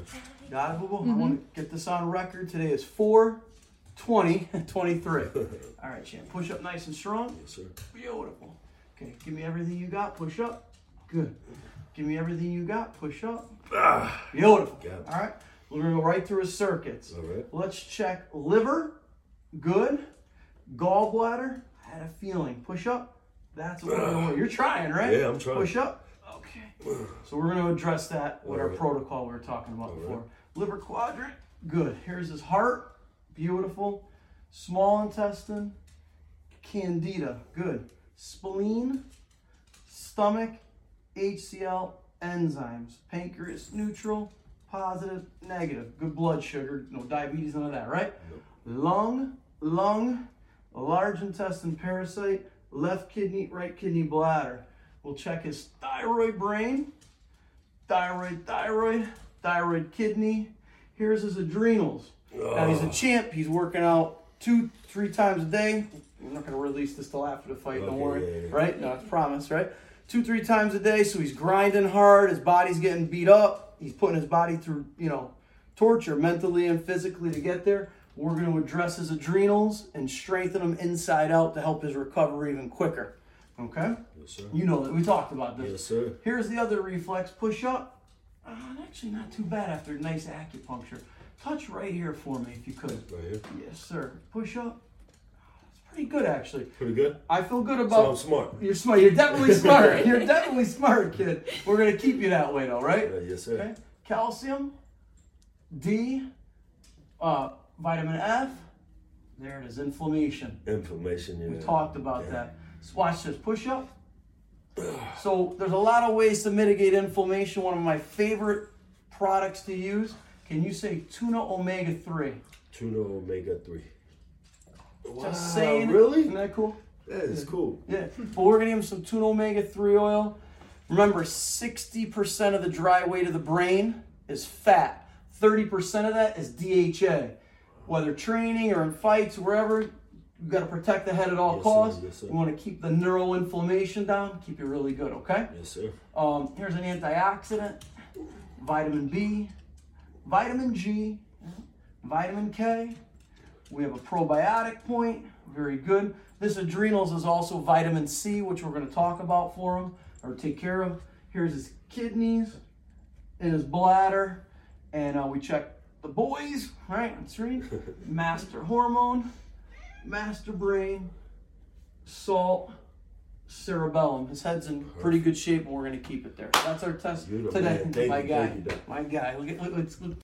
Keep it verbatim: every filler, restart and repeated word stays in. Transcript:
Got it, boo boo? Mm-hmm. I want to get this on record. Today is four twenty twenty-three. All right, champ. Push up nice and strong. Yes, sir. Beautiful. Okay, give me everything you got. Push up. Good. Give me everything you got. Push up. Ah, Beautiful. got it. All right. We're going to go right through his circuits. All right. Let's check liver. Good. Gallbladder. I had a feeling. Push up. That's what we're doing. You're trying, right? Yeah, I'm trying. Push up. Okay. So we're going to address that with All our right. protocol we were talking about All before. right. Liver quadrant. Good. Here's his heart. Beautiful. Small intestine. Candida. Good. Spleen. Stomach. H C L. Enzymes. Pancreas. Neutral. Positive. Negative. Good blood sugar. No diabetes, none of that, right? Nope. Lung. Lung. Large intestine parasite. Left kidney. Right kidney bladder. We'll check his thyroid brain. Thyroid, thyroid. Thyroid kidney. Here's his adrenals. Now he's a champ. He's working out two, three times a day. I'm not going to release this till after the fight. Don't Okay, worry. yeah, yeah. Right? No, it's promise, right? Two, three times a day. So he's grinding hard. His body's getting beat up. He's putting his body through, you know, torture mentally and physically to get there. We're going to address his adrenals and strengthen them inside out to help his recovery even quicker. Okay? Yes, sir. You know that. We talked about this. Yes, sir. Here's the other reflex. Push up. Uh, actually, not too bad after a nice acupuncture. Touch right here for me if you could. Right here. Yes, sir. Push up. It's pretty good, actually. Pretty good. I feel good So about. I'm smart. You're smart. You're definitely smart. You're definitely smart, kid. We're gonna keep you that way, though, right? Yeah, yes, sir. Okay. Calcium, D, uh, vitamin F. There it is. Inflammation. Inflammation. Yeah. We talked about Yeah. that. So watch this. Push up. So there's a lot of ways to mitigate inflammation. One of my favorite products to use. Can you say tuna omega three? Tuna omega three. Wow, Just saying. really? Isn't that cool? That is cool. Yeah. But we're gonna give him some tuna omega three oil. Remember, sixty percent of the dry weight of the brain is fat. thirty percent of that is D H A. Whether training or in fights, wherever, you've got to protect the head at all Yes, costs. sir. Yes, sir. You want to keep the neuroinflammation down, keep you really good, okay? Yes, sir. Um, here's an antioxidant, vitamin B, vitamin G, vitamin K. We have a probiotic point, very good. This adrenals is also vitamin C, which we're going to talk about for him or take care of. Here's his kidneys and his bladder, and uh, we check the boys, right? That's right. Master hormone, master brain, salt, cerebellum. His head's in pretty good shape, and we're going to keep it there. That's our test You're the today. man. Thank My you, guy. thank you, Doc. My guy. Look at, look, look, look.